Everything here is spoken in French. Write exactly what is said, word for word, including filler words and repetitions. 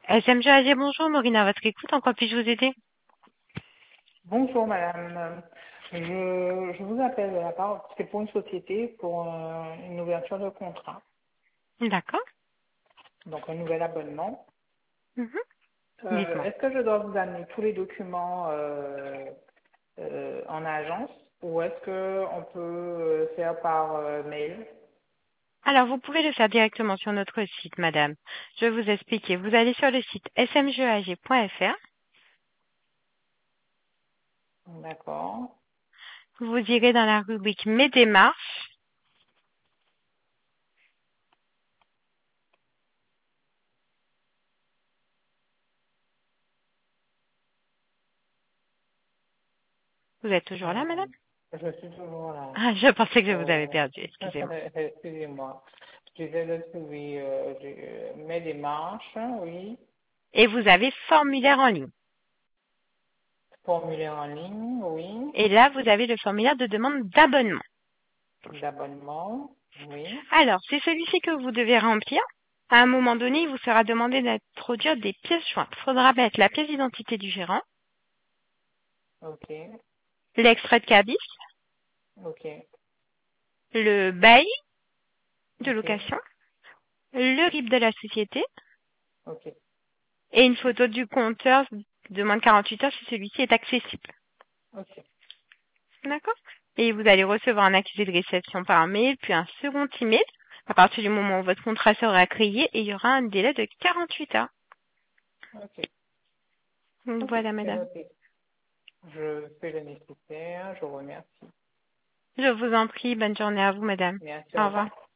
S M G A G, bonjour, Maureen à votre écoute, en quoi puis-je vous aider? Bonjour madame, je, je vous appelle de la part, c'est pour une société, pour euh, une ouverture de contrat, D'accord. donc un nouvel abonnement. Mhm. Euh, Dites-moi. Est-ce que je dois vous amener tous les documents euh, euh, en agence ou est-ce qu'on peut euh, faire par euh, mail? Alors, vous pouvez le faire directement sur notre site, madame. Je vais vous expliquer. Vous allez sur le site s m g a g point f r. D'accord. Vous irez dans la rubrique Mes démarches. Vous êtes toujours là, Euh, madame? je suis toujours là. Ah, je pensais que je vous avais Euh, perdu, excusez-moi. excusez-moi. Je vais le trouver, euh, je- mes démarches, oui. Et vous avez formulaire en ligne. Formulaire en ligne, oui. Et là, vous avez le formulaire de demande d'abonnement. D'abonnement, oui. Alors, c'est celui-ci que vous devez remplir. À un moment donné, il vous sera demandé d'introduire des pièces jointes. Il faudra mettre la pièce d'identité du gérant, Ok, l'extrait de cabis, ok, le bail de ok, location, le R I B de la société ok, et une photo du compteur de moins de quarante-huit heures si celui-ci est accessible. ok. D'accord? Et vous allez recevoir un accusé de réception par mail, puis un second email à partir du moment où votre contrat sera créé et il y aura un délai de quarante-huit heures. Ok, Donc ok, voilà, c'est madame. noté. Je fais le nécessaire, je vous remercie. Je vous en prie, bonne journée à vous, madame. Merci, Au au revoir. revoir.